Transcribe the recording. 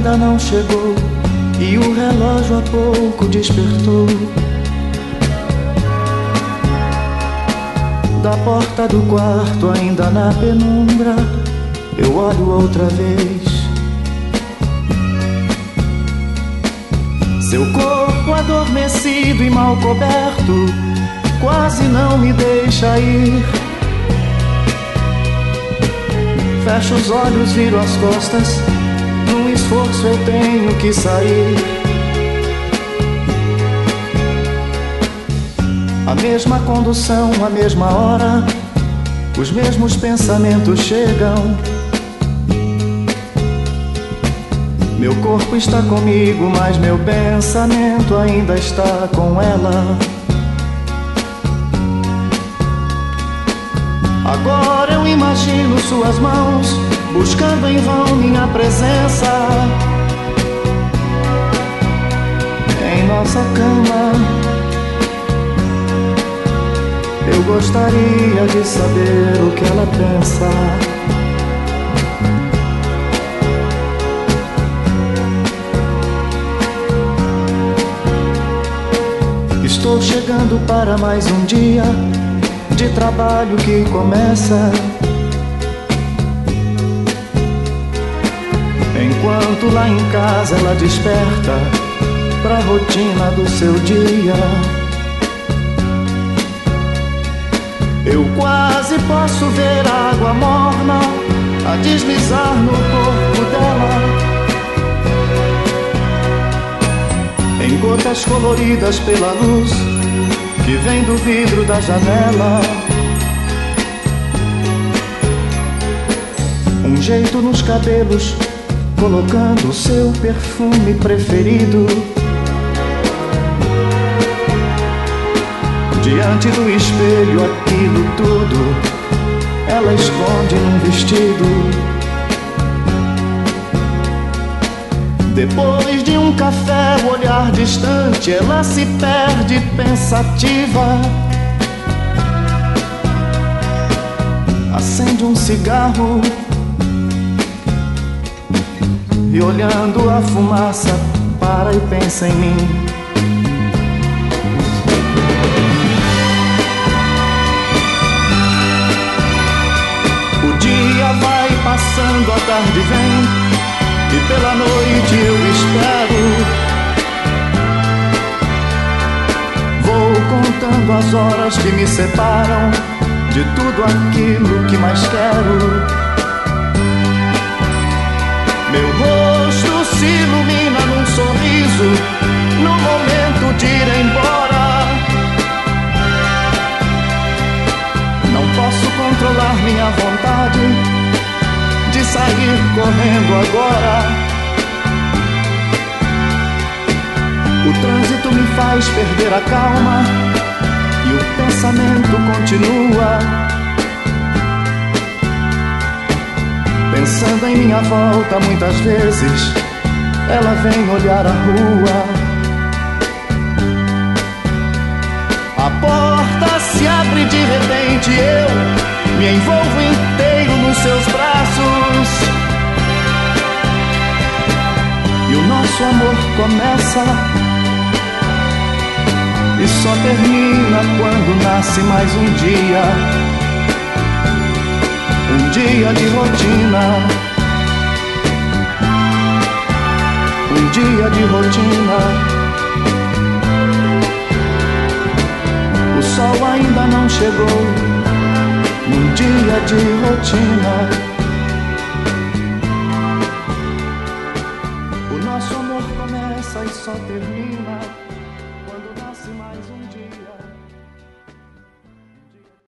ainda não chegou e o relógio há pouco despertou. Da porta do quarto, ainda na penumbra, eu olho outra vez. Seu corpo adormecido e mal coberto quase não me deixa ir. Fecho os olhos, viro as costas, num esforço eu tenho que sair. A mesma condução, a mesma hora, os mesmos pensamentos chegam. Meu corpo está comigo, mas meu pensamento ainda está com ela. Agora eu imagino suas mãos buscando em vão minha presença em nossa cama. Eu gostaria de saber o que ela pensa. Estou chegando para mais um dia de trabalho que começa. Enquanto lá em casa ela desperta pra rotina do seu dia. Eu quase posso ver a água morna a deslizar no corpo dela, em gotas coloridas pela luz que vem do vidro da janela. Um jeito nos cabelos, colocando o seu perfume preferido. Diante do espelho, aquilo tudo ela esconde num vestido. Depois de um café, o olhar distante, ela se perde pensativa. Acende um cigarro e, olhando a fumaça, para e pensa em mim. O dia vai passando, a tarde vem e pela noite eu espero. Vou contando as horas que me separam de tudo aquilo que mais quero. Meu rosto se ilumina num sorriso no momento de ir embora. Não posso controlar minha vontade de sair correndo agora. O trânsito me faz perder a calma e o pensamento continua, pensando em minha volta. Muitas vezes ela vem olhar a rua. A porta se abre de repente, eu me envolvo inteiro nos seus braços e o nosso amor começa e só termina quando nasce mais um dia. Um dia de rotina, um dia de rotina. O sol ainda não chegou num dia de rotina. O nosso amor começa e só termina